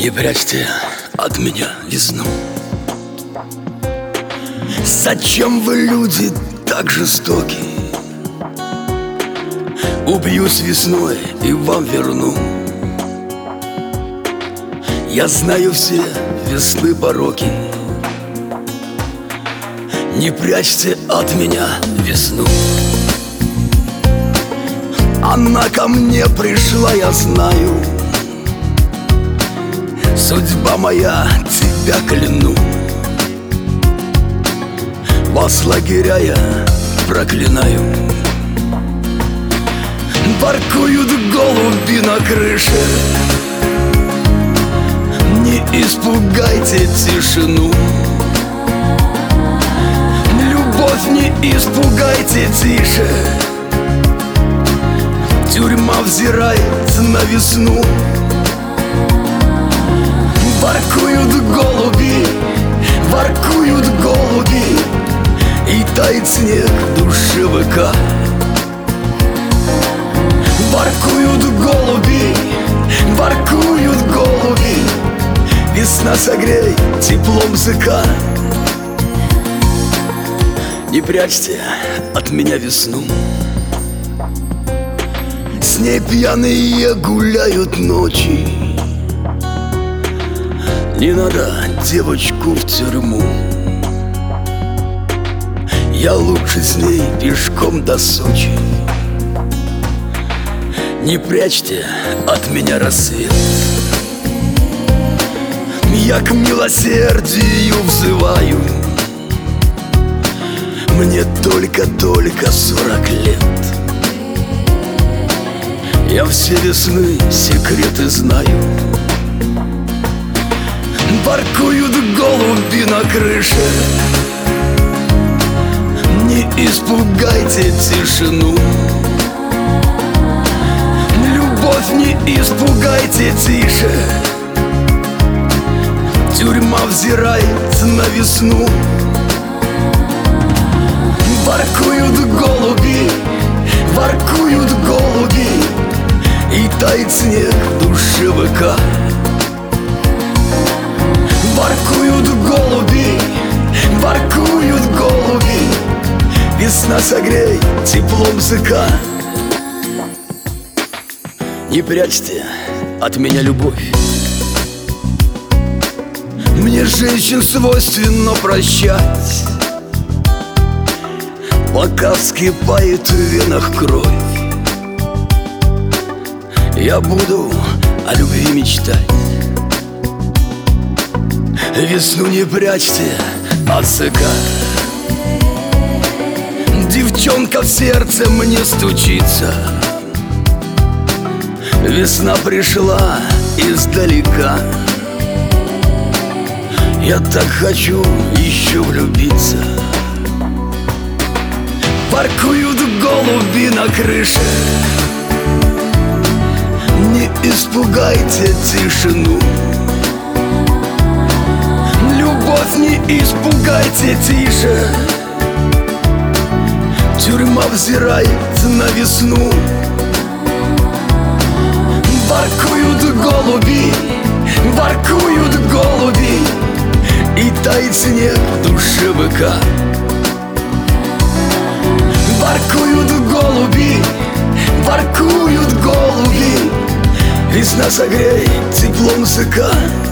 Не прячьте от меня весну. Зачем вы, люди, так жестоки? Убьюсь весной и вам верну. Я знаю все весны пороки. Не прячьте от меня весну. Она ко мне пришла, я знаю. Судьба моя, тебя кляну. Вас, лагеря, я проклинаю. Воркуют голуби на крыше. Не испугайте тишину. Любовь не испугайте, тише. Тюрьма взирает на весну. Воркуют голуби, воркуют голуби, и тает снег в душевика. Воркуют голуби, воркуют голуби, весна согрей теплом языка. Не прячьте от меня весну. С ней пьяные гуляют ночи. Не надо девочку в тюрьму. Я лучше с ней пешком до Сочи. Не прячьте от меня рассвет. Я к милосердию взываю. Мне только 40 лет. Я все весны секреты знаю. Воркуют голуби на крыше. Не испугайте тишину. Любовь не испугайте, тише. Тюрьма взирает на весну. Воркуют голуби, воркуют голуби, и тает снег в душевика. Воркуют голуби, воркуют голуби, весна согрей теплом языка. Не прячьте от меня любовь. Мне женщин свойственно прощать, пока вскипает в венах кровь. Я буду о любви мечтать. Весну не прячьте от заката. Девчонка в сердце мне стучится. Весна пришла издалека. Я так хочу еще влюбиться. Воркуют голуби на крыше. Не испугайте тишину. Любовь не испугайте, тише. Тюрьма взирает на весну. Воркуют голуби, воркуют голуби, и тает снег в душевика. Воркуют голуби, воркуют голуби, весна согрей теплом языка.